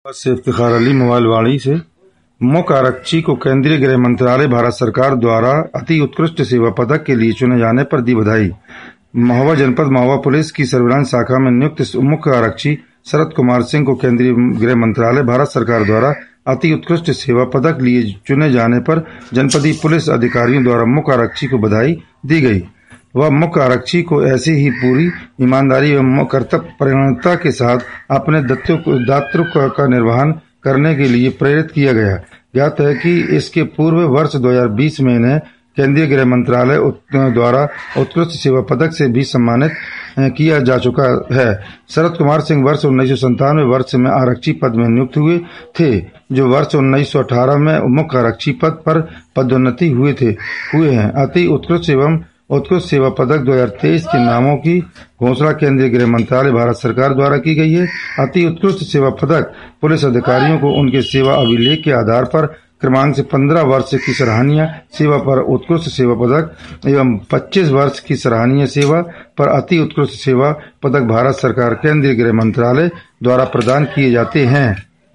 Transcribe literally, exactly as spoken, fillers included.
से इफ्तिखार अली मोबाइलवाड़ी से मुख्य आरक्षी को केंद्रीय गृह मंत्रालय भारत सरकार द्वारा अति उत्कृष्ट सेवा पदक के लिए चुने जाने पर दी बधाई। महोबा जनपद महोबा पुलिस की सर्विलांस शाखा में नियुक्त मुख्य आरक्षी शरद कुमार सिंह को केंद्रीय गृह मंत्रालय भारत सरकार द्वारा अति उत्कृष्ट सेवा पदक लिए चुने जाने पर जनपदीय पुलिस अधिकारियों द्वारा मुख्य आरक्षी को बधाई दी गई। वह मुख्य आरक्षी को ऐसे ही पूरी ईमानदारी एवं कर्तव्य परायणता के साथ अपने दायित्व का निर्वहन करने के लिए प्रेरित किया गया। ज्ञात है कि इसके पूर्व वर्ष दो हज़ार बीस में इन्हें केंद्रीय गृह मंत्रालय द्वारा उत्कृष्ट सेवा पदक से भी सम्मानित किया जा चुका है। शरद कुमार सिंह वर्ष उन्नीस सौ संतानवे वर्ष में आरक्षी पद में नियुक्त हुए थे, जो वर्ष उन्नीस सौ अठारह में मुख्य आरक्षी पद पर पदोन्नति हुए थे हुए हैं। अति उत्कृष्ट एवं उत्कृष्ट सेवा पदक दो हज़ार तेईस के नामों की घोषणा केंद्रीय गृह मंत्रालय भारत सरकार द्वारा की गई है। अति उत्कृष्ट सेवा पदक पुलिस अधिकारियों को उनके सेवा अभिलेख के आधार पर क्रमांक से पंद्रह वर्ष की सराहनीय सेवा पर उत्कृष्ट सेवा पदक एवं पच्चीस वर्ष की सराहनीय सेवा पर अति उत्कृष्ट सेवा पदक भारत सरकार केंद्रीय गृह मंत्रालय द्वारा प्रदान किए जाते हैं।